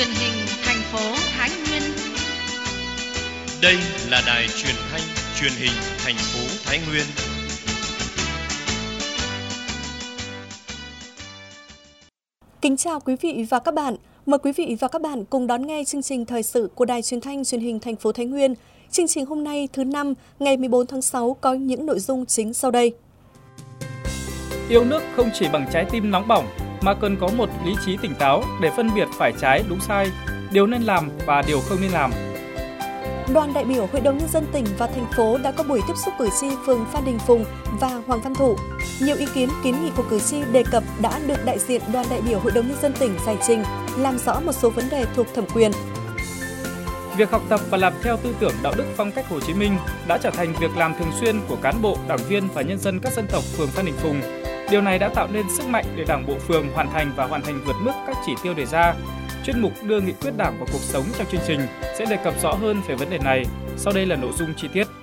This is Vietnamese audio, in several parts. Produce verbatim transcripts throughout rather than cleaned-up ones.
Truyền hình thành phố Thái Nguyên. Đây là đài truyền thanh truyền hình thành phố Thái Nguyên. Kính chào quý vị và các bạn. Mời quý vị và các bạn cùng đón nghe chương trình thời sự của đài truyền thanh truyền hình thành phố Thái Nguyên. Chương trình hôm nay thứ năm ngày mười bốn tháng sáu có những nội dung chính sau đây. Yêu nước không chỉ bằng trái tim nóng bỏng mà cần có một lý trí tỉnh táo để phân biệt phải trái đúng sai, điều nên làm và điều không nên làm. Đoàn đại biểu Hội đồng Nhân dân tỉnh và thành phố đã có buổi tiếp xúc cử tri phường Phan Đình Phùng và Hoàng Văn Thụ. Nhiều ý kiến kiến nghị của cử tri đề cập đã được đại diện đoàn đại biểu Hội đồng Nhân dân tỉnh giải trình, làm rõ một số vấn đề thuộc thẩm quyền. Việc học tập và làm theo tư tưởng đạo đức phong cách Hồ Chí Minh đã trở thành việc làm thường xuyên của cán bộ, đảng viên và nhân dân các dân tộc phường Phan Đình Phùng. Điều này đã tạo nên sức mạnh để Đảng bộ phường hoàn thành và hoàn thành vượt mức các chỉ tiêu đề ra. Chuyên mục đưa nghị quyết Đảng vào cuộc sống trong chương trình sẽ đề cập rõ hơn về vấn đề này. Sau đây là nội dung chi tiết.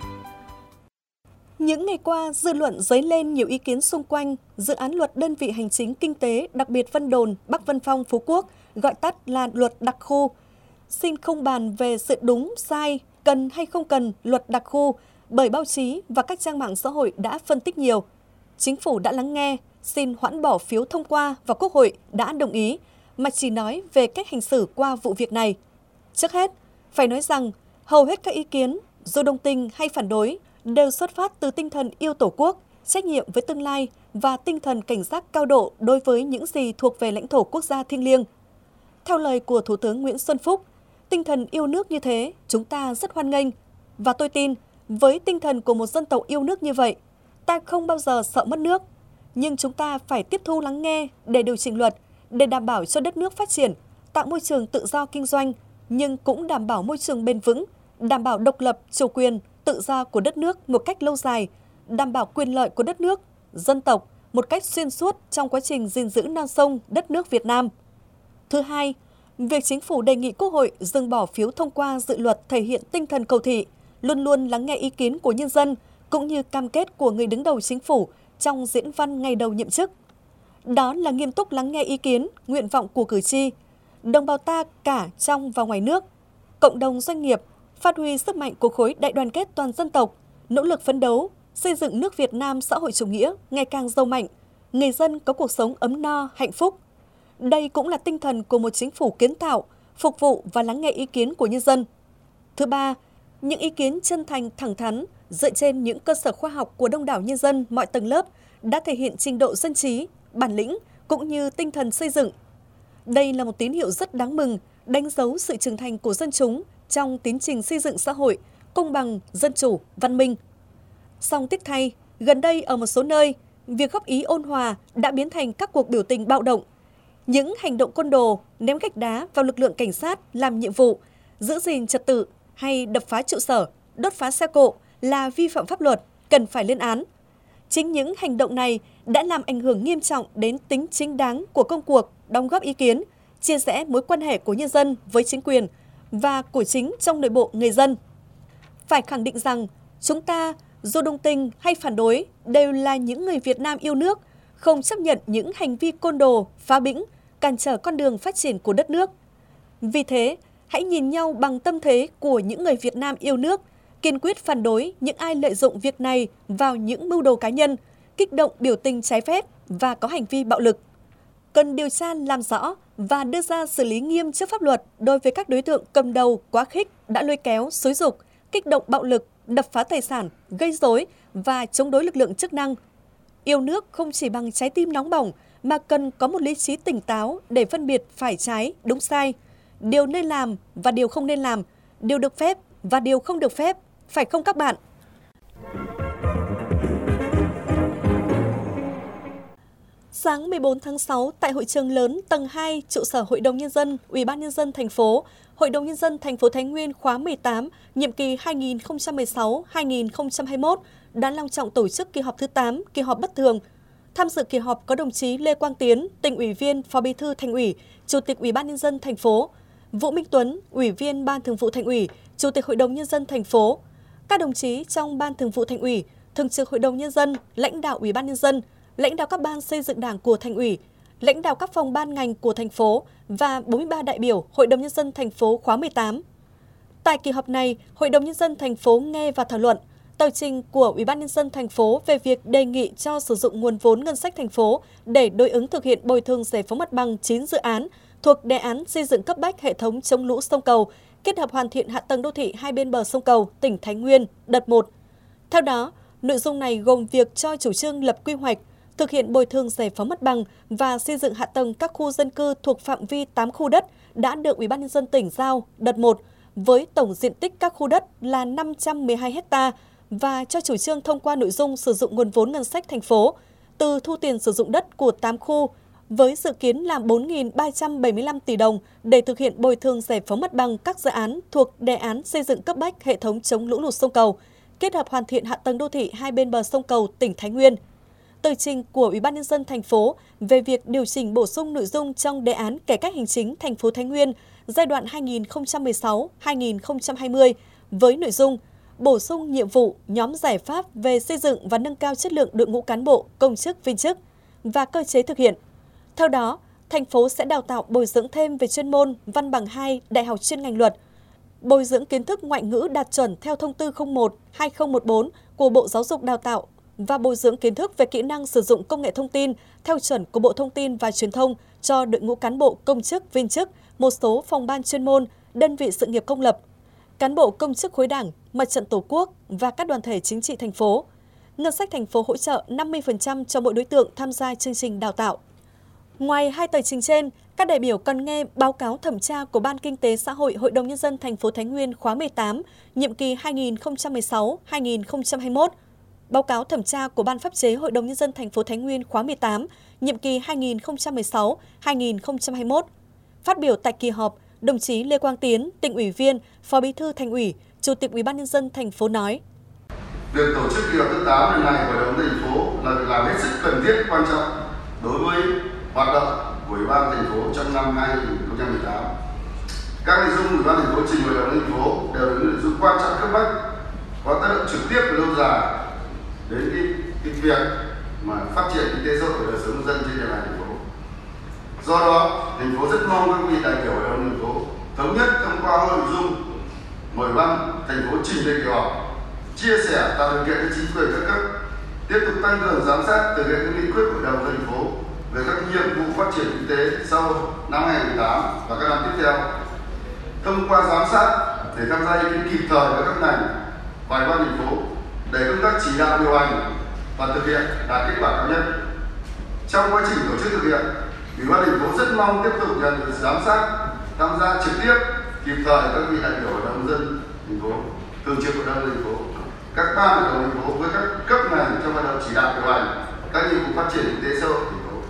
Những ngày qua, dư luận dấy lên nhiều ý kiến xung quanh dự án luật đơn vị hành chính kinh tế đặc biệt Vân Đồn, Bắc Vân Phong, Phú Quốc, gọi tắt là luật đặc khu. Xin không bàn về sự đúng, sai, cần hay không cần luật đặc khu, bởi báo chí và các trang mạng xã hội đã phân tích nhiều. Chính phủ đã lắng nghe, xin hoãn bỏ phiếu thông qua và Quốc hội đã đồng ý, mà chỉ nói về cách hành xử qua vụ việc này. Trước hết, phải nói rằng hầu hết các ý kiến, dù đồng tình hay phản đối, đều xuất phát từ tinh thần yêu Tổ quốc, trách nhiệm với tương lai và tinh thần cảnh giác cao độ đối với những gì thuộc về lãnh thổ quốc gia thiêng liêng. Theo lời của Thủ tướng Nguyễn Xuân Phúc, tinh thần yêu nước như thế chúng ta rất hoan nghênh. Và tôi tin, với tinh thần của một dân tộc yêu nước như vậy, ta không bao giờ sợ mất nước. Nhưng chúng ta phải tiếp thu lắng nghe để điều chỉnh luật, để đảm bảo cho đất nước phát triển, tạo môi trường tự do kinh doanh, nhưng cũng đảm bảo môi trường bền vững, đảm bảo độc lập, chủ quyền, tự do của đất nước một cách lâu dài, đảm bảo quyền lợi của đất nước, dân tộc một cách xuyên suốt trong quá trình gìn giữ non sông đất nước Việt Nam. Thứ hai, việc Chính phủ đề nghị Quốc hội dừng bỏ phiếu thông qua dự luật thể hiện tinh thần cầu thị, luôn luôn lắng nghe ý kiến của nhân dân, cũng như cam kết của người đứng đầu Chính phủ trong diễn văn ngày đầu nhậm chức. Đó là nghiêm túc lắng nghe ý kiến, nguyện vọng của cử tri, đồng bào ta cả trong và ngoài nước, cộng đồng doanh nghiệp, phát huy sức mạnh của khối đại đoàn kết toàn dân tộc, nỗ lực phấn đấu, xây dựng nước Việt Nam xã hội chủ nghĩa ngày càng giàu mạnh, người dân có cuộc sống ấm no, hạnh phúc. Đây cũng là tinh thần của một chính phủ kiến tạo, phục vụ và lắng nghe ý kiến của nhân dân. Thứ ba, những ý kiến chân thành, thẳng thắn, dựa trên những cơ sở khoa học của đông đảo nhân dân mọi tầng lớp đã thể hiện trình độ dân trí, bản lĩnh cũng như tinh thần xây dựng. Đây là một tín hiệu rất đáng mừng, đánh dấu sự trưởng thành của dân chúng trong tiến trình xây dựng xã hội, công bằng, dân chủ, văn minh. Song tiếc thay, gần đây ở một số nơi, việc góp ý ôn hòa đã biến thành các cuộc biểu tình bạo động. Những hành động côn đồ, ném gạch đá vào lực lượng cảnh sát làm nhiệm vụ, giữ gìn trật tự hay đập phá trụ sở, đốt phá xe cộ là vi phạm pháp luật, cần phải lên án. Chính những hành động này đã làm ảnh hưởng nghiêm trọng đến tính chính đáng của công cuộc đóng góp ý kiến, chia rẽ mối quan hệ của nhân dân với chính quyền và của chính trong nội bộ người dân. Phải khẳng định rằng, chúng ta, dù đồng tình hay phản đối, đều là những người Việt Nam yêu nước, không chấp nhận những hành vi côn đồ, phá bĩnh, cản trở con đường phát triển của đất nước. Vì thế, hãy nhìn nhau bằng tâm thế của những người Việt Nam yêu nước, kiên quyết phản đối những ai lợi dụng việc này vào những mưu đồ cá nhân, kích động biểu tình trái phép và có hành vi bạo lực. Cần điều tra làm rõ và đưa ra xử lý nghiêm trước pháp luật đối với các đối tượng cầm đầu quá khích đã lôi kéo, xúi giục, kích động bạo lực, đập phá tài sản, gây rối và chống đối lực lượng chức năng. Yêu nước không chỉ bằng trái tim nóng bỏng mà cần có một lý trí tỉnh táo để phân biệt phải trái, đúng sai, điều nên làm và điều không nên làm, điều được phép và điều không được phép, phải không các bạn? Sáng mười bốn tháng sáu, tại hội trường lớn tầng hai, trụ sở Hội đồng Nhân dân, Ủy ban Nhân dân thành phố, Hội đồng Nhân dân thành phố Thái Nguyên khóa mười tám, nhiệm kỳ hai nghìn không trăm mười sáu đến hai nghìn không trăm hai mươi mốt đã long trọng tổ chức kỳ họp thứ tám, kỳ họp bất thường. Tham dự kỳ họp có đồng chí Lê Quang Tiến, Tỉnh ủy viên, Phó Bí thư Thành ủy, Chủ tịch Ủy ban Nhân dân thành phố, Vũ Minh Tuấn, Ủy viên Ban Thường vụ Thành ủy, Chủ tịch Hội đồng Nhân dân thành phố, các đồng chí trong Ban Thường vụ Thành ủy, Thường trực Hội đồng Nhân dân, lãnh đạo Ủy ban Nhân dân, lãnh đạo các ban xây dựng Đảng của Thành ủy, lãnh đạo các phòng ban ngành của thành phố và bốn mươi ba đại biểu Hội đồng Nhân dân thành phố khóa mười tám. Tại kỳ họp này, Hội đồng Nhân dân thành phố nghe và thảo luận tờ trình của Ủy ban Nhân dân thành phố về việc đề nghị cho sử dụng nguồn vốn ngân sách thành phố để đối ứng thực hiện bồi thường giải phóng mặt bằng chín dự án thuộc đề án xây dựng cấp bách hệ thống chống lũ sông Cầu, kết hợp hoàn thiện hạ tầng đô thị hai bên bờ sông Cầu, tỉnh Thái Nguyên, đợt một. Theo đó, nội dung này gồm việc cho chủ trương lập quy hoạch, thực hiện bồi thường giải phóng mặt bằng và xây dựng hạ tầng các khu dân cư thuộc phạm vi tám khu đất đã được Ủy ban Nhân dân tỉnh giao đợt một với tổng diện tích các khu đất là năm trăm mười hai héc ta và cho chủ trương thông qua nội dung sử dụng nguồn vốn ngân sách thành phố từ thu tiền sử dụng đất của tám khu với dự kiến là bốn nghìn ba trăm bảy mươi lăm tỷ đồng để thực hiện bồi thường giải phóng mặt bằng các dự án thuộc đề án xây dựng cấp bách hệ thống chống lũ lụt sông Cầu, kết hợp hoàn thiện hạ tầng đô thị hai bên bờ sông Cầu, tỉnh Thái Nguyên. Tờ trình của Ủy ban Nhân dân thành phố về việc điều chỉnh bổ sung nội dung trong đề án cải cách hành chính thành phố Thái Nguyên giai đoạn hai nghìn không trăm mười sáu đến hai nghìn không trăm hai mươi với nội dung bổ sung nhiệm vụ nhóm giải pháp về xây dựng và nâng cao chất lượng đội ngũ cán bộ, công chức, viên chức và cơ chế thực hiện. Theo đó, thành phố sẽ đào tạo bồi dưỡng thêm về chuyên môn văn bằng hai đại học chuyên ngành luật, bồi dưỡng kiến thức ngoại ngữ đạt chuẩn theo thông tư không một hai không một bốn của Bộ Giáo dục Đào tạo và bồi dưỡng kiến thức về kỹ năng sử dụng công nghệ thông tin theo chuẩn của Bộ Thông tin và Truyền thông cho đội ngũ cán bộ, công chức, viên chức, một số phòng ban chuyên môn, đơn vị sự nghiệp công lập, cán bộ công chức khối Đảng, Mặt trận Tổ quốc và các đoàn thể chính trị thành phố. Ngân sách thành phố hỗ trợ năm mươi phần trăm cho mỗi đối tượng tham gia chương trình đào tạo. Ngoài hai tờ trình trên, các đại biểu còn nghe báo cáo thẩm tra của Ban Kinh tế Xã hội Hội đồng Nhân dân thành phố Thái Nguyên khóa mười tám, nhiệm kỳ hai nghìn không trăm mười sáu đến hai nghìn không trăm hai mươi mốt, báo cáo thẩm tra của Ban Pháp chế Hội đồng Nhân dân thành phố Thái Nguyên khóa mười tám, nhiệm kỳ hai nghìn không trăm mười sáu đến hai nghìn không trăm hai mươi mốt. Phát biểu tại kỳ họp, đồng chí Lê Quang Tiến, Tỉnh ủy viên, Phó Bí thư Thành ủy, Chủ tịch Ủy ban Nhân dân thành phố nói: Việc tổ chức kỳ họp thứ tám lần này của Hội đồng thành phố là việc làm hết sức cần thiết, quan trọng đối với hoạt động của Ủy ban thành phố trong năm hai nghìn không trăm mười tám. Các nội dung Ủy ban thành phố trình Hội đồng thành phố đều là nội dung quan trọng cấp bách, có tác động trực tiếp và lâu dài đến cái, cái việc mà phát triển kinh tế xã hội và đời sống nhân dân trên địa bàn thành phố. Do đó, thành phố rất mong các vị đại biểu Hội đồng thành phố thống nhất thông qua nội dung mà Ủy ban thành phố trình lên kỳ họp, chia sẻ tạo điều kiện cho chính quyền các cấp tiếp tục tăng cường giám sát thực hiện các nghị quyết của Hội đồng thành phố về các nhiệm vụ phát triển kinh tế sau năm hai nghìn không trăm mười tám và các năm tiếp theo. Thông qua giám sát để tham gia ý kiến kịp thời với các ngành và Ủy ban thành phố để công tác chỉ đạo điều hành và thực hiện đạt kết quả cao nhất. Trong quá trình tổ chức thực hiện, Ủy ban thành phố rất mong tiếp tục nhận được giám sát, tham gia trực tiếp kịp thời các vị đại biểu Hội đồng nhân dân thành phố, thường trực Hội đồng thành phố, các ban Hội đồng thành phố với các cấp ngành trong hoạt động chỉ đạo điều hành các nhiệm vụ phát triển kinh tế xã hội thành phố.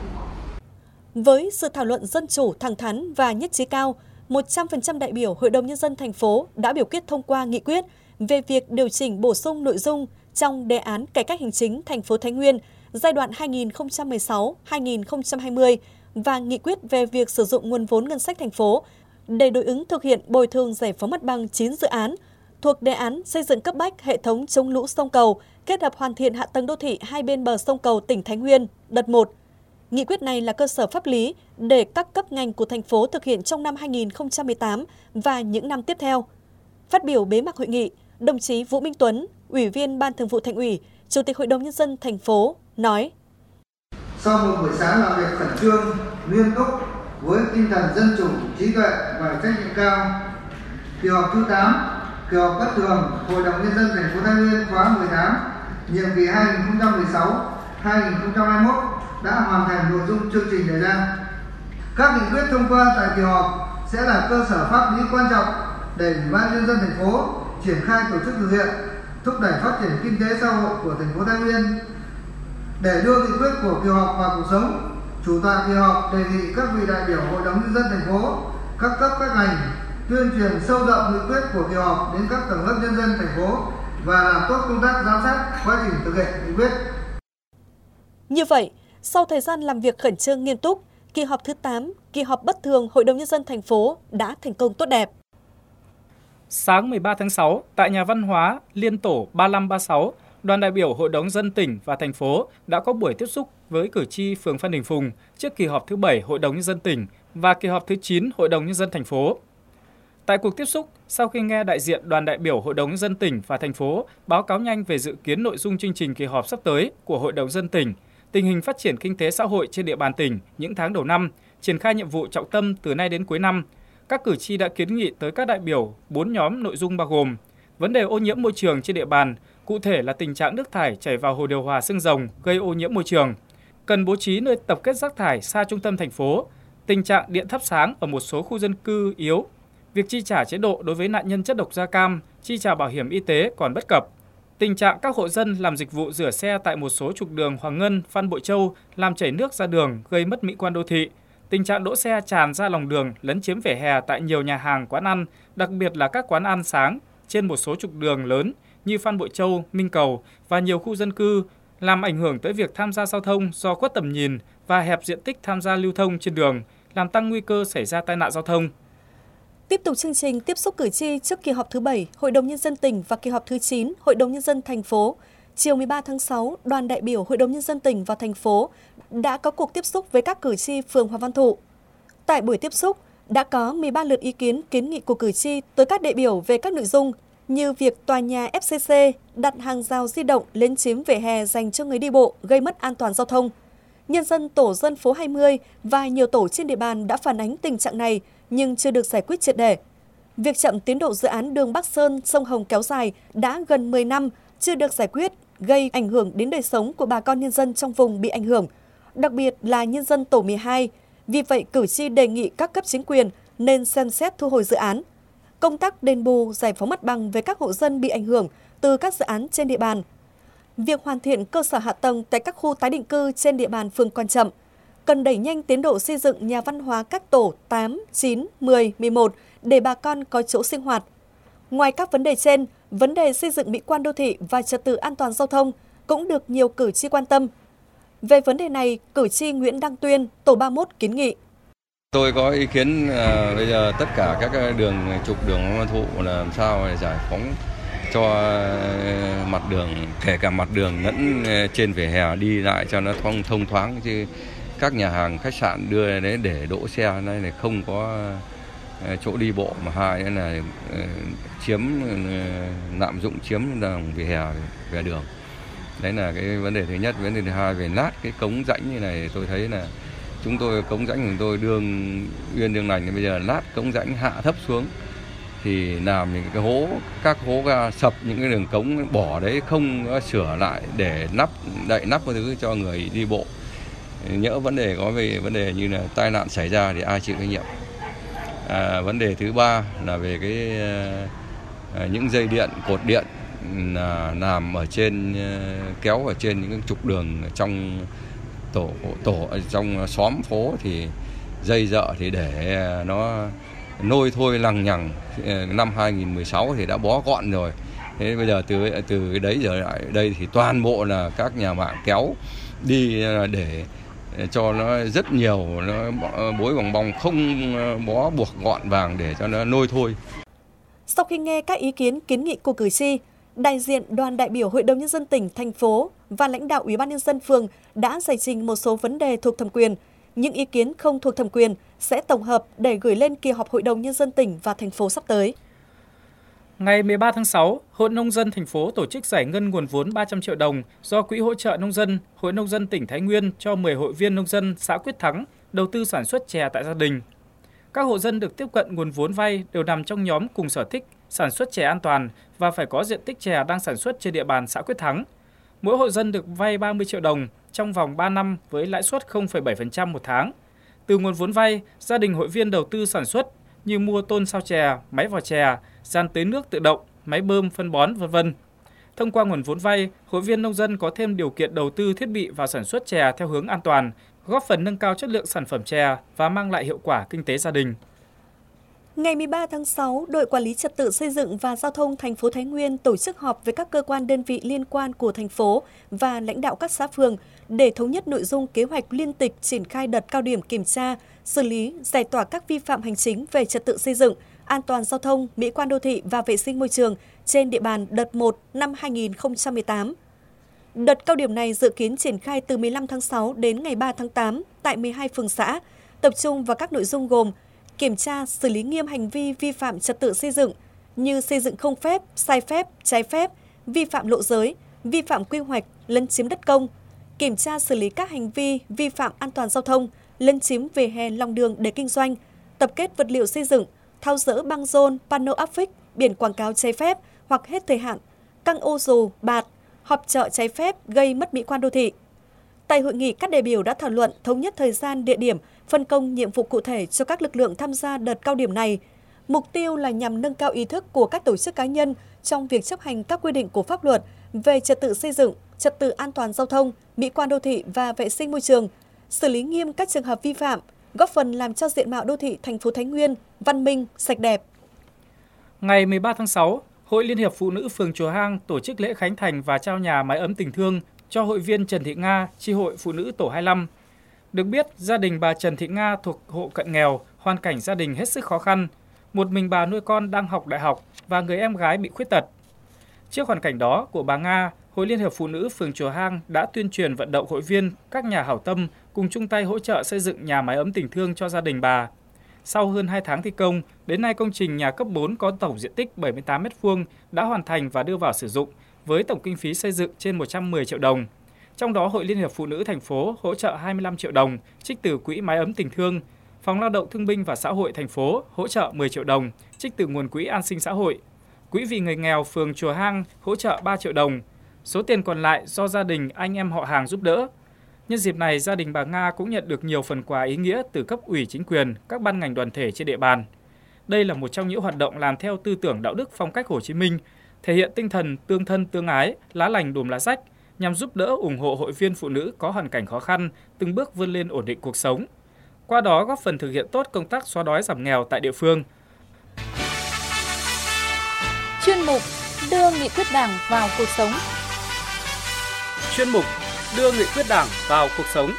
Với sự thảo luận dân chủ, thẳng thắn và nhất trí cao, một trăm phần trăm đại biểu Hội đồng Nhân dân thành phố đã biểu quyết thông qua nghị quyết về việc điều chỉnh bổ sung nội dung trong đề án cải cách hành chính thành phố Thái Nguyên giai đoạn hai nghìn không trăm mười sáu đến hai nghìn không trăm hai mươi và nghị quyết về việc sử dụng nguồn vốn ngân sách thành phố để đối ứng thực hiện bồi thường giải phóng mặt bằng chín dự án thuộc đề án xây dựng cấp bách hệ thống chống lũ sông Cầu, kết hợp hoàn thiện hạ tầng đô thị hai bên bờ sông Cầu, tỉnh Thái Nguyên, đợt một. Nghị quyết này là cơ sở pháp lý để các cấp ngành của thành phố thực hiện trong năm hai nghìn không trăm mười tám và những năm tiếp theo. Phát biểu bế mạc hội nghị, đồng chí Vũ Minh Tuấn, Ủy viên Ban Thường vụ Thành ủy, Chủ tịch Hội đồng Nhân dân thành phố nói: Sau một buổi sáng làm việc khẩn trương, nghiêm túc với tinh thần dân chủ, trí tuệ và trách nhiệm cao, kỳ họp thứ tám, kỳ họp bất thường Hội đồng Nhân dân thành phố Thái Nguyên khóa mười tám, nhiệm kỳ hai nghìn không trăm mười sáu đến hai nghìn không trăm hai mươi mốt đã hoàn thành nội dung chương trình đề ra. Các nghị quyết thông qua tại kỳ họp sẽ là cơ sở pháp lý quan trọng để Ủy ban Nhân dân thành phố triển khai tổ chức thực hiện, thúc đẩy phát triển kinh tế xã hội của thành phố Thái Nguyên. Để đưa nghị quyết của kỳ họp vào cuộc sống, Chủ tọa kỳ họp đề nghị các vị đại biểu Hội đồng Nhân dân thành phố, các cấp các ngành tuyên truyền sâu rộng nghị quyết của kỳ họp đến các tầng lớp nhân dân thành phố và làm tốt công tác giám sát quá trình thực hiện nghị quyết. Như vậy, sau thời gian làm việc khẩn trương nghiêm túc, kỳ họp thứ tám, kỳ họp bất thường Hội đồng Nhân dân thành phố đã thành công tốt đẹp. Sáng mười ba tháng sáu, tại Nhà văn hóa Liên tổ ba lăm ba sáu, đoàn đại biểu Hội đồng dân tỉnh và thành phố đã có buổi tiếp xúc với cử tri phường Phan Đình Phùng trước kỳ họp thứ bảy Hội đồng nhân dân tỉnh và kỳ họp thứ chín Hội đồng nhân dân thành phố. Tại cuộc tiếp xúc, sau khi nghe đại diện đoàn đại biểu Hội đồng nhân dân tỉnh và thành phố báo cáo nhanh về dự kiến nội dung chương trình kỳ họp sắp tới của Hội đồng dân tỉnh, tình hình phát triển kinh tế xã hội trên địa bàn tỉnh những tháng đầu năm, triển khai nhiệm vụ trọng tâm từ nay đến cuối năm, các cử tri đã kiến nghị tới các đại biểu bốn nhóm nội dung bao gồm vấn đề ô nhiễm môi trường trên địa bàn, cụ thể là tình trạng nước thải chảy vào hồ điều hòa Xương Rồng gây ô nhiễm môi trường, cần bố trí nơi tập kết rác thải xa trung tâm thành phố, tình trạng điện thắp sáng ở một số khu dân cư yếu, việc chi trả chế độ đối với nạn nhân chất độc da cam, chi trả bảo hiểm y tế còn bất cập, tình trạng các hộ dân làm dịch vụ rửa xe tại một số trục đường Hoàng Ngân, Phan Bội Châu làm chảy nước ra đường gây mất mỹ quan đô thị, tình trạng đỗ xe tràn ra lòng đường lấn chiếm vỉa hè tại nhiều nhà hàng, quán ăn, đặc biệt là các quán ăn sáng trên một số trục đường lớn như Phan Bội Châu, Minh Cầu và nhiều khu dân cư, làm ảnh hưởng tới việc tham gia giao thông do khuất tầm nhìn và hẹp diện tích tham gia lưu thông trên đường, làm tăng nguy cơ xảy ra tai nạn giao thông. Tiếp tục chương trình tiếp xúc cử tri trước kỳ họp thứ bảy Hội đồng nhân dân tỉnh và kỳ họp thứ chín Hội đồng nhân dân thành phố, chiều mười ba tháng sáu, đoàn đại biểu Hội đồng nhân dân tỉnh và thành phố đã có cuộc tiếp xúc với các cử tri phường Hoàng Văn Thụ. Tại buổi tiếp xúc, đã có mười ba lượt ý kiến kiến nghị của cử tri tới các đại biểu về các nội dung như việc tòa nhà ép xê xê đặt hàng rào di động lấn chiếm vỉa hè dành cho người đi bộ gây mất an toàn giao thông. Nhân dân tổ dân phố hai mươi và nhiều tổ trên địa bàn đã phản ánh tình trạng này nhưng chưa được giải quyết triệt để. Việc chậm tiến độ dự án đường Bắc Sơn sông Hồng kéo dài đã gần mười năm chưa được giải quyết, gây ảnh hưởng đến đời sống của bà con nhân dân trong vùng bị ảnh hưởng, đặc biệt là nhân dân tổ mười hai. Vì vậy, cử tri đề nghị các cấp chính quyền nên xem xét thu hồi dự án. Công tác đền bù, giải phóng mặt bằng với các hộ dân bị ảnh hưởng từ các dự án trên địa bàn. Việc hoàn thiện cơ sở hạ tầng tại các khu tái định cư trên địa bàn phường còn chậm. Cần đẩy nhanh tiến độ xây dựng nhà văn hóa các tổ tám, chín, mười, mười một để bà con có chỗ sinh hoạt. Ngoài các vấn đề trên, vấn đề xây dựng mỹ quan đô thị và trật tự an toàn giao thông cũng được nhiều cử tri quan tâm. Về vấn đề này, cử tri Nguyễn Đăng Tuyên, tổ ba mươi mốt kiến nghị. Tôi có ý kiến uh, bây giờ tất cả các đường trục đường Hoàng Văn Thụ làm sao để giải phóng cho uh, mặt đường, kể cả mặt đường lẫn uh, trên vỉa hè đi lại cho nó thông thông thoáng, chứ các nhà hàng khách sạn đưa đến để đỗ xe này này không có uh, chỗ đi bộ, mà hai nữa là uh, chiếm uh, lạm dụng chiếm đường vỉa hè về đường. Đấy là cái vấn đề thứ nhất. Vấn đề thứ hai về lát cái cống rãnh như này, tôi thấy là chúng tôi cống rãnh của tôi đường uyên đường lành, bây giờ lát cống rãnh hạ thấp xuống thì làm những cái hố, các hố ga sập những cái đường cống bỏ đấy không sửa lại để nắp đậy nắp cái thứ cho người đi bộ. Nhỡ vấn đề có về vấn đề như là tai nạn xảy ra thì ai chịu trách nhiệm. À, vấn đề thứ ba là về cái à, những dây điện, cột điện là nằm ở trên, kéo ở trên những trục đường trong tổ tổ trong xóm phố thì dây dợ thì để nó nôi thôi lằng nhằng. Năm hai nghìn không trăm mười sáu thì đã bó gọn rồi. Thế bây giờ từ từ đấy giờ lại đây thì toàn bộ là các nhà mạng kéo đi để cho nó rất nhiều, nó bối bằng bong, không bó buộc gọn vàng để cho nó nôi thôi. Sau khi nghe các ý kiến kiến nghị của cử tri, đại diện đoàn đại biểu Hội đồng nhân dân tỉnh, thành phố và lãnh đạo Ủy ban nhân dân phường đã giải trình một số vấn đề thuộc thẩm quyền. Những ý kiến không thuộc thẩm quyền sẽ tổng hợp để gửi lên kỳ họp Hội đồng nhân dân tỉnh và thành phố sắp tới. Ngày mười ba tháng sáu, Hội nông dân thành phố tổ chức giải ngân nguồn vốn ba trăm triệu đồng do Quỹ hỗ trợ nông dân Hội nông dân tỉnh Thái Nguyên cho mười hội viên nông dân xã Quyết Thắng đầu tư sản xuất chè tại gia đình. Các hộ dân được tiếp cận nguồn vốn vay đều nằm trong nhóm cùng sở thích sản xuất chè an toàn và phải có diện tích chè đang sản xuất trên địa bàn xã Quyết Thắng. Mỗi hộ dân được vay ba mươi triệu đồng trong vòng ba năm với lãi suất không phẩy bảy phần trăm một tháng. Từ nguồn vốn vay, gia đình hội viên đầu tư sản xuất như mua tôn sao chè, máy vò chè, gian tưới nước tự động, máy bơm, phân bón, vân vân. Thông qua nguồn vốn vay, hội viên nông dân có thêm điều kiện đầu tư thiết bị vào sản xuất chè theo hướng an toàn, góp phần nâng cao chất lượng sản phẩm chè và mang lại hiệu quả kinh tế gia đình. Ngày mười ba tháng sáu, đội quản lý trật tự xây dựng và giao thông thành phố Thái Nguyên tổ chức họp với các cơ quan đơn vị liên quan của thành phố và lãnh đạo các xã phường để thống nhất nội dung kế hoạch liên tịch triển khai đợt cao điểm kiểm tra, xử lý, giải tỏa các vi phạm hành chính về trật tự xây dựng, an toàn giao thông, mỹ quan đô thị và vệ sinh môi trường trên địa bàn đợt một năm hai nghìn không trăm mười tám. Đợt cao điểm này dự kiến triển khai từ mười lăm tháng sáu đến ngày ba tháng tám tại mười hai phường xã, tập trung vào các nội dung gồm kiểm tra, xử lý nghiêm hành vi vi phạm trật tự xây dựng như xây dựng không phép, sai phép, trái phép, vi phạm lộ giới, vi phạm quy hoạch, lấn chiếm đất công, kiểm tra xử lý các hành vi vi phạm an toàn giao thông, lấn chiếm vỉa hè lòng đường để kinh doanh, tập kết vật liệu xây dựng, tháo dỡ băng rôn, pano áp phích, biển quảng cáo trái phép hoặc hết thời hạn, căng ô dù, bạt, họp chợ trái phép gây mất mỹ quan đô thị. Tại hội nghị, các đại biểu đã thảo luận thống nhất thời gian, địa điểm, phân công nhiệm vụ cụ thể cho các lực lượng tham gia đợt cao điểm này. Mục tiêu là nhằm nâng cao ý thức của các tổ chức cá nhân trong việc chấp hành các quy định của pháp luật về trật tự xây dựng, trật tự an toàn giao thông, mỹ quan đô thị và vệ sinh môi trường, xử lý nghiêm các trường hợp vi phạm, góp phần làm cho diện mạo đô thị thành phố Thái Nguyên văn minh, sạch đẹp. Ngày mười ba tháng sáu, Hội Liên hiệp Phụ nữ phường Chùa Hang tổ chức lễ khánh thành và trao nhà mái ấm tình thương cho hội viên Trần Thị Nga, chi hội Phụ nữ tổ hai mươi lăm. Được biết, gia đình bà Trần Thị Nga thuộc hộ cận nghèo, hoàn cảnh gia đình hết sức khó khăn. Một mình bà nuôi con đang học đại học và người em gái bị khuyết tật. Trước hoàn cảnh đó của bà Nga, Hội Liên hiệp Phụ nữ phường Chùa Hang đã tuyên truyền vận động hội viên, các nhà hảo tâm cùng chung tay hỗ trợ xây dựng nhà mái ấm tình thương cho gia đình bà. Sau hơn hai tháng thi công, đến nay công trình nhà cấp bốn có tổng diện tích bảy mươi tám mét vuông đã hoàn thành và đưa vào sử dụng với tổng kinh phí xây dựng trên một trăm mười triệu đồng. Trong đó, Hội Liên hiệp Phụ nữ thành phố hỗ trợ hai mươi lăm triệu đồng trích từ quỹ mái ấm tình thương, Phòng Lao động Thương binh và Xã hội thành phố hỗ trợ mười triệu đồng trích từ nguồn quỹ an sinh xã hội. Quỹ vì người nghèo phường Chùa Hang hỗ trợ ba triệu đồng. Số tiền còn lại do gia đình anh em họ hàng giúp đỡ. Nhân dịp này, gia đình bà Nga cũng nhận được nhiều phần quà ý nghĩa từ cấp ủy chính quyền, các ban ngành đoàn thể trên địa bàn. Đây là một trong những hoạt động làm theo tư tưởng đạo đức phong cách Hồ Chí Minh, thể hiện tinh thần tương thân tương ái, lá lành đùm lá rách, nhằm giúp đỡ ủng hộ hội viên phụ nữ có hoàn cảnh khó khăn, từng bước vươn lên ổn định cuộc sống. Qua đó góp phần thực hiện tốt công tác xóa đói giảm nghèo tại địa phương. Chuyên mục đưa nghị quyết Đảng vào cuộc sống. Chuyên mục đưa nghị quyết Đảng vào cuộc sống.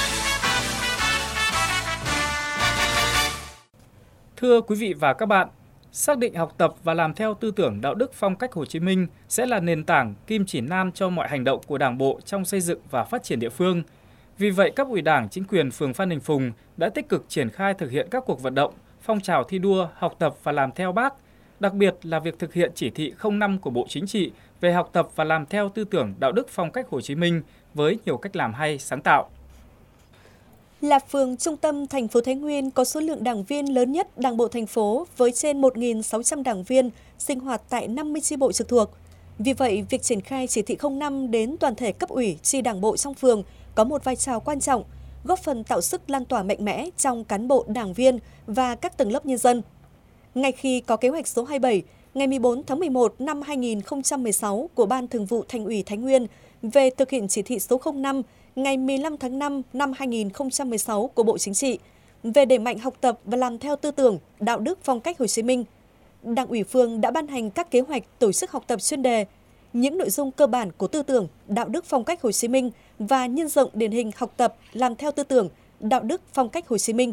Thưa quý vị và các bạn, xác định học tập và làm theo tư tưởng đạo đức phong cách Hồ Chí Minh sẽ là nền tảng kim chỉ nam cho mọi hành động của Đảng bộ trong xây dựng và phát triển địa phương. Vì vậy, cấp ủy Đảng, chính quyền phường Phan Đình Phùng đã tích cực triển khai thực hiện các cuộc vận động, phong trào thi đua, học tập và làm theo Bác, đặc biệt là việc thực hiện chỉ thị không năm của Bộ Chính trị về học tập và làm theo tư tưởng đạo đức phong cách Hồ Chí Minh với nhiều cách làm hay, sáng tạo. Là phường trung tâm thành phố Thái Nguyên có số lượng đảng viên lớn nhất Đảng bộ thành phố với trên một nghìn sáu trăm đảng viên sinh hoạt tại năm mươi chi bộ trực thuộc. Vì vậy, việc triển khai chỉ thị không năm đến toàn thể cấp ủy, chi đảng bộ trong phường có một vai trò quan trọng, góp phần tạo sức lan tỏa mạnh mẽ trong cán bộ, đảng viên và các tầng lớp nhân dân. Ngay khi có kế hoạch số hai mươi bảy, ngày mười bốn tháng mười một năm hai nghìn không trăm mười sáu của Ban Thường vụ Thành ủy Thái Nguyên về thực hiện chỉ thị số không năm ngày mười lăm tháng năm năm hai nghìn không trăm mười sáu của Bộ Chính trị về đẩy mạnh học tập và làm theo tư tưởng, đạo đức phong cách Hồ Chí Minh, Đảng ủy phường đã ban hành các kế hoạch tổ chức học tập chuyên đề, những nội dung cơ bản của tư tưởng, đạo đức phong cách Hồ Chí Minh và nhân rộng điển hình học tập làm theo tư tưởng, đạo đức phong cách Hồ Chí Minh.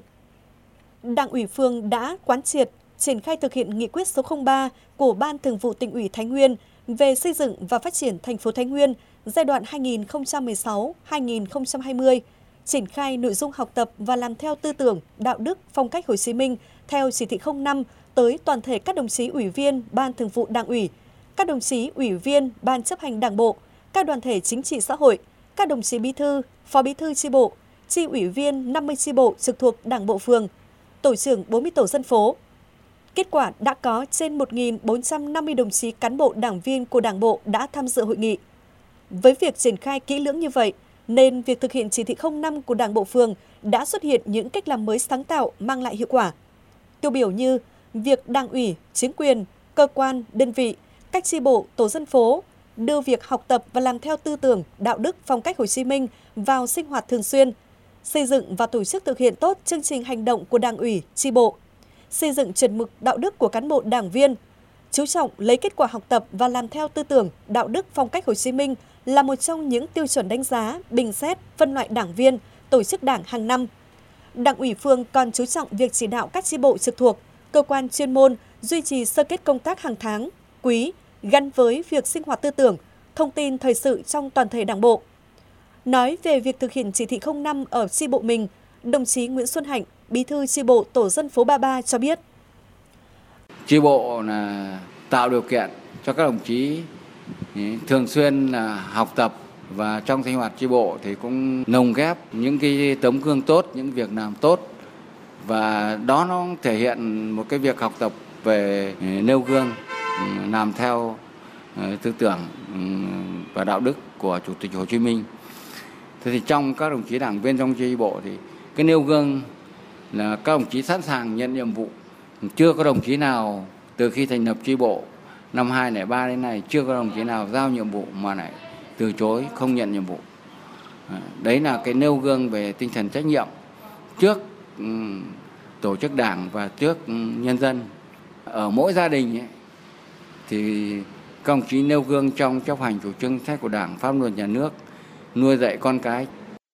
Đảng ủy phường đã quán triệt, triển khai thực hiện nghị quyết số không ba của Ban Thường vụ Tỉnh ủy Thái Nguyên về xây dựng và phát triển thành phố Thái Nguyên giai đoạn hai nghìn không trăm mười sáu đến hai nghìn không trăm hai mươi, triển khai nội dung học tập và làm theo tư tưởng, đạo đức phong cách Hồ Chí Minh theo chỉ thị không năm tới toàn thể các đồng chí ủy viên Ban Thường vụ Đảng ủy, các đồng chí ủy viên Ban chấp hành Đảng bộ, các đoàn thể chính trị xã hội, các đồng chí bí thư, phó bí thư chi bộ, chi ủy viên năm mươi chi bộ trực thuộc Đảng bộ phường, tổ trưởng bốn mươi tổ dân phố. Kết quả đã có trên một nghìn bốn trăm năm mươi đồng chí cán bộ đảng viên của Đảng bộ đã tham dự hội nghị. Với việc triển khai kỹ lưỡng như vậy, nên việc thực hiện chỉ thị không năm của Đảng bộ phường đã xuất hiện những cách làm mới sáng tạo mang lại hiệu quả. Tiêu biểu như việc Đảng ủy, chính quyền, cơ quan, đơn vị, các chi bộ, tổ dân phố đưa việc học tập và làm theo tư tưởng, đạo đức phong cách Hồ Chí Minh vào sinh hoạt thường xuyên, xây dựng và tổ chức thực hiện tốt chương trình hành động của Đảng ủy, chi bộ, xây dựng chuẩn mực đạo đức của cán bộ đảng viên, chú trọng lấy kết quả học tập và làm theo tư tưởng, đạo đức phong cách Hồ Chí Minh là một trong những tiêu chuẩn đánh giá, bình xét, phân loại đảng viên, tổ chức đảng hàng năm. Đảng ủy phường còn chú trọng việc chỉ đạo các chi bộ trực thuộc, cơ quan chuyên môn duy trì sơ kết công tác hàng tháng, quý, gắn với việc sinh hoạt tư tưởng, thông tin thời sự trong toàn thể Đảng bộ. Nói về việc thực hiện chỉ thị không năm ở chi bộ mình, đồng chí Nguyễn Xuân Hạnh, Bí thư chi bộ tổ dân phố ba mươi ba cho biết. Chi bộ là tạo điều kiện cho các đồng chí thường xuyên là học tập, và trong sinh hoạt chi bộ thì cũng lồng ghép những cái tấm gương tốt, những việc làm tốt, và đó nó thể hiện một cái việc học tập về nêu gương, làm theo tư tưởng và đạo đức của Chủ tịch Hồ Chí Minh. Thế thì trong các đồng chí đảng viên trong chi bộ thì cái nêu gương là các đồng chí sẵn sàng nhận nhiệm vụ. Chưa có đồng chí nào từ khi thành lập chi bộ năm hai không không ba đến nay chưa có đồng chí nào giao nhiệm vụ mà lại từ chối không nhận nhiệm vụ. Đấy là cái nêu gương về tinh thần trách nhiệm trước tổ chức đảng và trước nhân dân. Ở mỗi gia đình ấy, thì các đồng chí nêu gương trong chấp hành chủ trương chính sách của Đảng, pháp luật nhà nước, nuôi dạy con cái.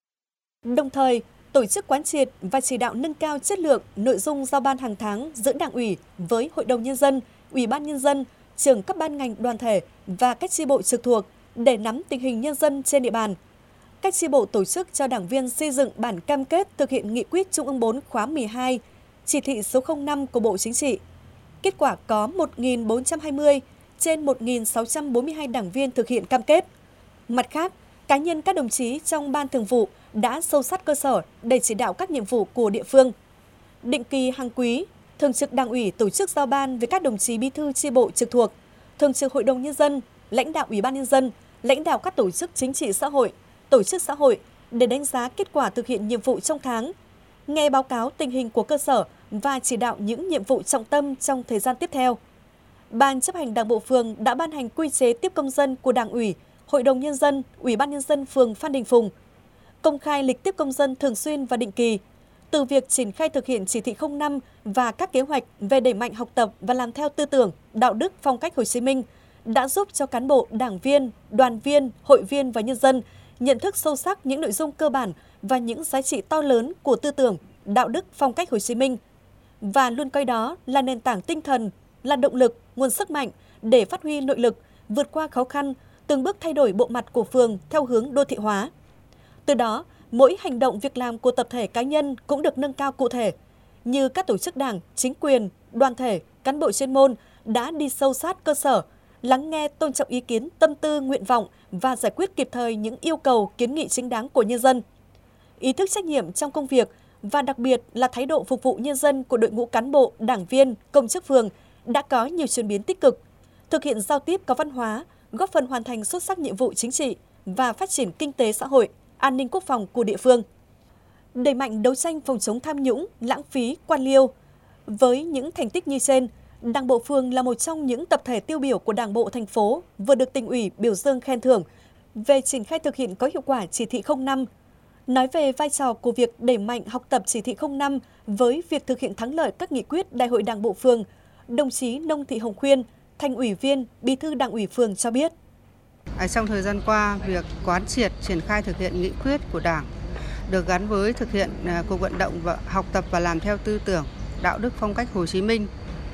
Đồng thời, tổ chức quán triệt và chỉ đạo nâng cao chất lượng nội dung giao ban hàng tháng giữa Đảng ủy với Hội đồng Nhân dân, Ủy ban Nhân dân, trưởng các ban ngành đoàn thể và các chi bộ trực thuộc để nắm tình hình nhân dân trên địa bàn. Các chi bộ tổ chức cho đảng viên xây dựng bản cam kết thực hiện nghị quyết Trung ương bốn khóa mười hai, chỉ thị số không năm của Bộ Chính trị. Kết quả có một nghìn bốn trăm hai mươi trên một nghìn sáu trăm bốn mươi hai đảng viên thực hiện cam kết. Mặt khác, cá nhân các đồng chí trong Ban Thường vụ đã sâu sát cơ sở để chỉ đạo các nhiệm vụ của địa phương. Định kỳ hàng quý, Thường trực Đảng ủy tổ chức giao ban với các đồng chí bí thư chi bộ trực thuộc, Thường trực Hội đồng Nhân dân, lãnh đạo Ủy ban Nhân dân, lãnh đạo các tổ chức chính trị xã hội, tổ chức xã hội để đánh giá kết quả thực hiện nhiệm vụ trong tháng, nghe báo cáo tình hình của cơ sở và chỉ đạo những nhiệm vụ trọng tâm trong thời gian tiếp theo. Ban chấp hành Đảng bộ phường đã ban hành quy chế tiếp công dân của Đảng ủy, Hội đồng Nhân dân, Ủy ban Nhân dân phường Phan Đình Phùng, công khai lịch tiếp công dân thường xuyên và định kỳ. Từ việc triển khai thực hiện chỉ thị không năm và các kế hoạch về đẩy mạnh học tập và làm theo tư tưởng, đạo đức, phong cách Hồ Chí Minh đã giúp cho cán bộ, đảng viên, đoàn viên, hội viên và nhân dân nhận thức sâu sắc những nội dung cơ bản và những giá trị to lớn của tư tưởng, đạo đức, phong cách Hồ Chí Minh, và luôn coi đó là nền tảng tinh thần, là động lực, nguồn sức mạnh để phát huy nội lực, vượt qua khó khăn, từng bước thay đổi bộ mặt của phường theo hướng đô thị hóa. Từ đó, mỗi hành động việc làm của tập thể cá nhân cũng được nâng cao cụ thể, như các tổ chức đảng, chính quyền, đoàn thể, cán bộ chuyên môn đã đi sâu sát cơ sở, lắng nghe tôn trọng ý kiến, tâm tư, nguyện vọng và giải quyết kịp thời những yêu cầu, kiến nghị chính đáng của nhân dân. Ý thức trách nhiệm trong công việc và đặc biệt là thái độ phục vụ nhân dân của đội ngũ cán bộ, đảng viên, công chức phường đã có nhiều chuyển biến tích cực, thực hiện giao tiếp có văn hóa, góp phần hoàn thành xuất sắc nhiệm vụ chính trị và phát triển kinh tế xã hội, an ninh quốc phòng của địa phương. Đẩy mạnh đấu tranh phòng chống tham nhũng, lãng phí, quan liêu. Với những thành tích như trên, Đảng bộ phường là một trong những tập thể tiêu biểu của Đảng bộ thành phố vừa được Tỉnh ủy biểu dương khen thưởng về triển khai thực hiện có hiệu quả chỉ thị không năm. Nói về vai trò của việc đẩy mạnh học tập chỉ thị không năm với việc thực hiện thắng lợi các nghị quyết Đại hội Đảng bộ phường, đồng chí Nông Thị Hồng Khuyên, Thành ủy viên, Bí thư Đảng ủy phường cho biết. Trong thời gian qua, việc quán triệt triển khai thực hiện nghị quyết của Đảng được gắn với thực hiện cuộc vận động và học tập và làm theo tư tưởng, đạo đức, phong cách Hồ Chí Minh.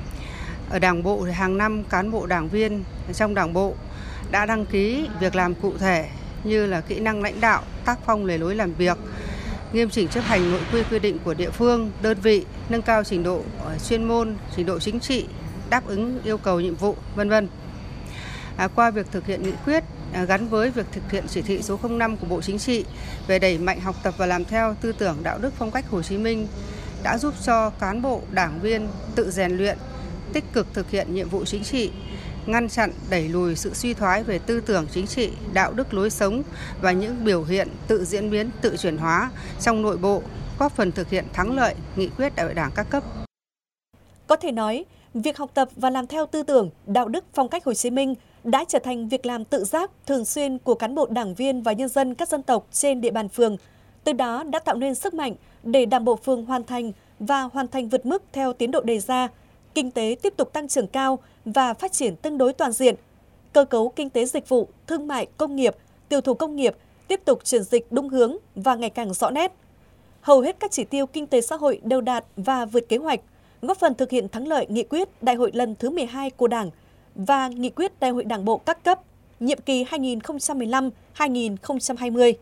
Ở Đảng bộ thì hàng năm cán bộ đảng viên trong Đảng bộ đã đăng ký việc làm cụ thể như là kỹ năng lãnh đạo, tác phong lề lối làm việc, nghiêm chỉnh chấp hành nội quy quy định của địa phương, đơn vị, nâng cao trình độ chuyên môn, trình độ chính trị, đáp ứng yêu cầu nhiệm vụ, vân vân. À, qua việc thực hiện nghị quyết à, gắn với việc thực hiện chỉ thị số không năm của Bộ Chính trị về đẩy mạnh học tập và làm theo tư tưởng, đạo đức, phong cách Hồ Chí Minh đã giúp cho cán bộ, đảng viên tự rèn luyện, tích cực thực hiện nhiệm vụ chính trị, ngăn chặn, đẩy lùi sự suy thoái về tư tưởng chính trị, đạo đức lối sống và những biểu hiện tự diễn biến, tự chuyển hóa trong nội bộ, góp phần thực hiện thắng lợi nghị quyết Đại hội Đảng các cấp. Có thể nói, việc học tập và làm theo tư tưởng, đạo đức, phong cách Hồ Chí Minh đã trở thành việc làm tự giác, thường xuyên của cán bộ đảng viên và nhân dân các dân tộc trên địa bàn phường. Từ đó đã tạo nên sức mạnh để Đảng bộ phường hoàn thành và hoàn thành vượt mức theo tiến độ đề ra, kinh tế tiếp tục tăng trưởng cao và phát triển tương đối toàn diện. Cơ cấu kinh tế dịch vụ, thương mại, công nghiệp, tiêu thụ công nghiệp tiếp tục chuyển dịch đúng hướng và ngày càng rõ nét. Hầu hết các chỉ tiêu kinh tế xã hội đều đạt và vượt kế hoạch, góp phần thực hiện thắng lợi nghị quyết Đại hội lần thứ mười hai của Đảng và nghị quyết Đại hội Đảng bộ các cấp. nhiệm kỳ hai nghìn không trăm mười lăm đến hai nghìn không trăm hai mươi.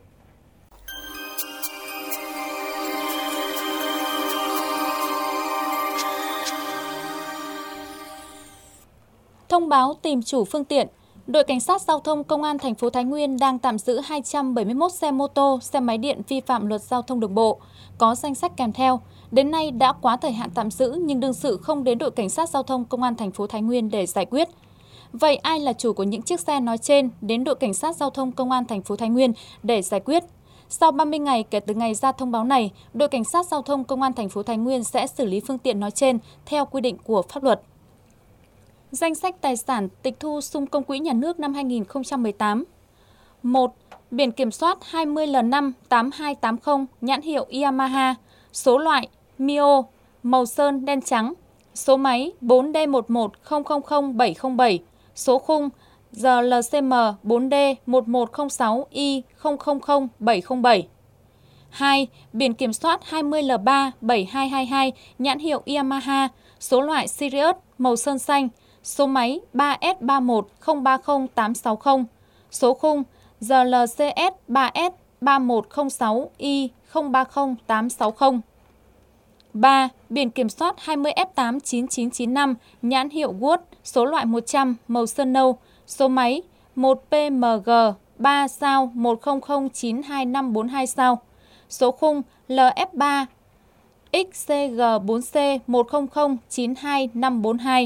Thông báo tìm chủ phương tiện, đội cảnh sát giao thông công an thành phố Thái Nguyên đang tạm giữ hai trăm bảy mươi mốt xe mô tô, xe máy điện vi phạm luật giao thông đường bộ, có danh sách kèm theo. Đến nay đã quá thời hạn tạm giữ nhưng đương sự không đến đội cảnh sát giao thông công an thành phố Thái Nguyên để giải quyết. Vậy ai là chủ của những chiếc xe nói trên đến đội cảnh sát giao thông công an thành phố Thái Nguyên để giải quyết? Sau ba mươi ngày kể từ ngày ra thông báo này, đội cảnh sát giao thông công an thành phố Thái Nguyên sẽ xử lý phương tiện nói trên theo quy định của pháp luật. Danh sách tài sản tịch thu sung công quỹ nhà nước năm hai nghìn không trăm mười tám. một. Biển kiểm soát hai mươi L năm tám hai tám không, nhãn hiệu Yamaha, số loại Mio, màu sơn đen trắng, số máy bốn D một một không không không bảy không bảy, số khung G L C M bốn D một một không sáu I không không không bảy không bảy. hai. Biển kiểm soát hai mươi L ba bảy hai hai hai, nhãn hiệu Yamaha, số loại Sirius, màu sơn xanh, số máy ba S ba một không ba không tám sáu không, số khung G L C S ba S ba một không sáu I không ba không tám sáu không. ba. Biển kiểm soát hai mươi F tám chín chín chín năm, nhãn hiệu Wood, số loại một trăm, màu sơn nâu, số máy một P M G ba sao một không không chín hai năm bốn hai sao, số khung L F ba X C G bốn C một không không chín hai năm bốn hai.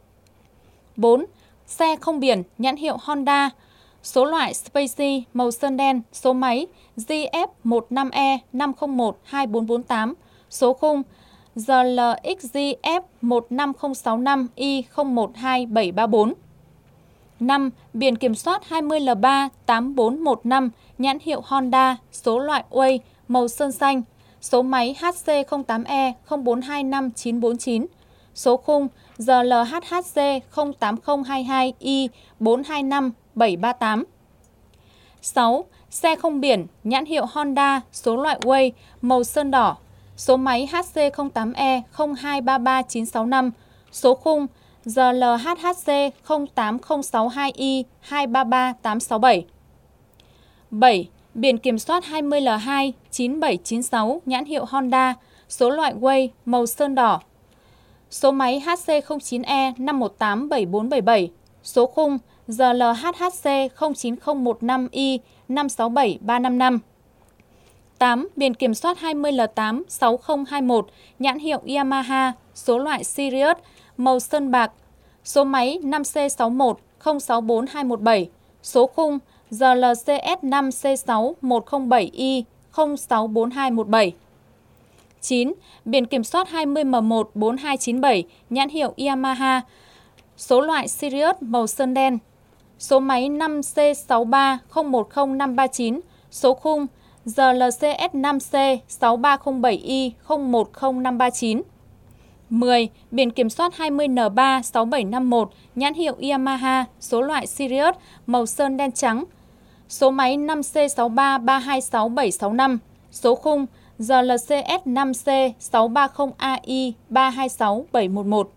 bốn. Xe không biển, nhãn hiệu Honda, số loại Spacey, màu sơn đen, số máy G F một năm E năm không một hai bốn bốn tám, số khung G L X G F một năm không sáu năm I không một hai bảy ba bốn. năm. Biển kiểm soát hai mươi L ba tám bốn một năm, nhãn hiệu Honda, số loại Way, màu sơn xanh, số máy H C không tám E không bốn hai năm chín bốn chín, số khung G L H H C không tám không hai hai I bốn hai năm bảy ba tám. sáu. Xe không biển, nhãn hiệu Honda, số loại Way, màu sơn đỏ, số máy H C không tám E không hai ba ba chín sáu năm, số khung G L H H C không tám không sáu hai I hai ba ba tám sáu bảy. bảy. Biển kiểm soát hai mươi L hai chín bảy chín sáu, nhãn hiệu Honda, số loại Way, màu sơn đỏ, số máy H C không chín E năm một tám bảy bốn bảy bảy, số khung G L H H C không chín không một năm I năm sáu bảy ba năm năm. tám. Biển kiểm soát hai mươi L tám sáu không hai một, nhãn hiệu Yamaha, số loại Sirius, màu sơn bạc, số máy năm C sáu một không sáu bốn hai một bảy, số khung G L C S năm C sáu một không bảy I không sáu bốn hai một bảy. chín. Biển kiểm soát hai mươi M một bốn hai chín bảy, nhãn hiệu Yamaha, số loại Sirius, màu sơn đen, số máy năm C sáu ba không một không năm ba chín, số khung G L C S năm C sáu ba không bảy I không một không năm ba chín. mười. Biển kiểm soát hai mươi N ba sáu bảy năm một, nhãn hiệu Yamaha, số loại Sirius, màu sơn đen trắng, số máy năm C sáu ba ba hai sáu bảy sáu năm, số khung G L C S năm C sáu ba không A I ba hai sáu bảy một một.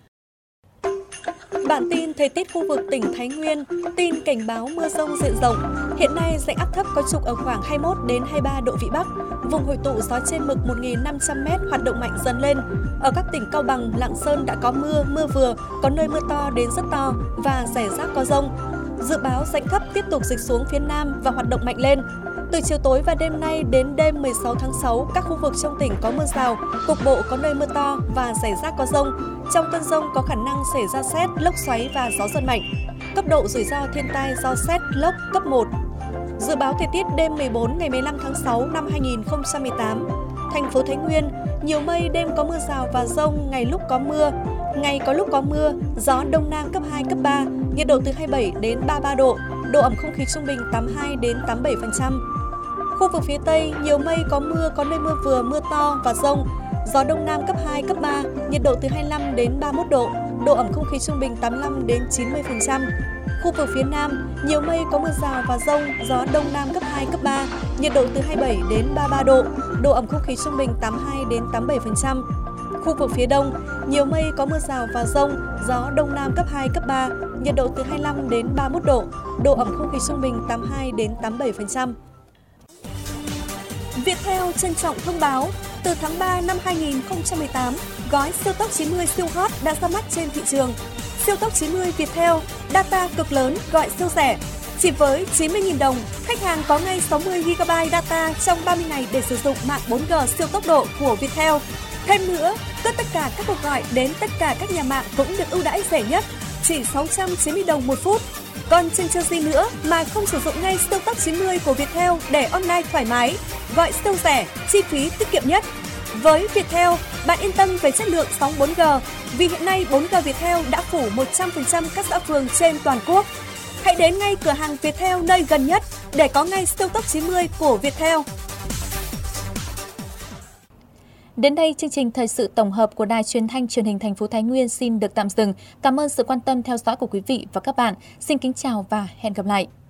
Bản tin thời tiết khu vực tỉnh Thái Nguyên, tin cảnh báo mưa rông diện rộng. Hiện nay rãnh áp thấp có trục ở khoảng hai mươi mốt đến hai mươi ba độ vĩ Bắc, vùng hội tụ gió trên mực một nghìn năm trăm mét hoạt động mạnh dần lên. Ở các tỉnh Cao Bằng, Lạng Sơn đã có mưa, mưa vừa, có nơi mưa to đến rất to và rải rác có dông. Dự báo rãnh thấp tiếp tục dịch xuống phía Nam và hoạt động mạnh lên. Từ chiều tối và đêm nay đến đêm mười sáu tháng sáu, các khu vực trong tỉnh có mưa rào, cục bộ có nơi mưa to và rải rác có dông. Trong cơn dông có khả năng xảy ra sét, lốc xoáy và gió giật mạnh. Cấp độ rủi ro thiên tai do sét, lốc cấp một. Dự báo thời tiết đêm mười bốn ngày mười lăm tháng sáu năm hai nghìn không trăm mười tám. Thành phố Thái Nguyên, nhiều mây, đêm có mưa rào và dông, ngày lúc có mưa. Ngày có lúc có mưa, gió đông nam cấp hai, cấp ba, nhiệt độ từ hai mươi bảy đến ba mươi ba độ, độ ẩm không khí trung bình tám mươi hai đến tám mươi bảy phần trăm. Khu vực phía Tây, nhiều mây có mưa, có nơi mưa vừa, mưa to và dông, gió đông nam cấp hai, cấp ba, nhiệt độ từ hai mươi lăm đến ba mươi mốt độ, độ ẩm không khí trung bình tám mươi lăm đến chín mươi phần trăm. Khu vực phía Nam, nhiều mây có mưa rào và dông, gió đông nam cấp hai, cấp ba, nhiệt độ từ hai mươi bảy đến ba mươi ba độ, độ ẩm không khí trung bình tám mươi hai đến tám mươi bảy phần trăm. Khu vực phía Đông, nhiều mây có mưa rào và dông, gió Đông Nam cấp hai, cấp ba, nhiệt độ từ hai mươi lăm đến ba mươi mốt độ, độ ẩm không khí trung bình tám mươi hai đến tám mươi bảy phần trăm. Viettel trân trọng thông báo, từ tháng ba năm hai nghìn không trăm mười tám, gói siêu tốc chín mươi siêu hot đã ra mắt trên thị trường. Siêu tốc chín mươi Viettel, data cực lớn, gọi siêu rẻ. Chỉ với chín mươi nghìn đồng, khách hàng có ngay sáu mươi gi ga bai data trong ba mươi ngày để sử dụng mạng bốn G siêu tốc độ của Viettel. Thêm nữa, tất tất cả các cuộc gọi đến tất cả các nhà mạng cũng được ưu đãi rẻ nhất, chỉ sáu trăm chín mươi đồng một phút. Còn chần chờ gì nữa mà không sử dụng ngay siêu tốc chín mươi của Viettel để online thoải mái, gọi siêu rẻ, chi phí tiết kiệm nhất. Với Viettel, bạn yên tâm về chất lượng sóng bốn G, vì hiện nay bốn G Viettel đã phủ một trăm phần trăm các xã phường trên toàn quốc. Hãy đến ngay cửa hàng Viettel nơi gần nhất để có ngay siêu tốc chín mươi của Viettel. Đến đây, chương trình thời sự tổng hợp của Đài Truyền thanh Truyền hình thành phố Thái Nguyên xin được tạm dừng. Cảm ơn sự quan tâm theo dõi của quý vị và các bạn. Xin kính chào và hẹn gặp lại.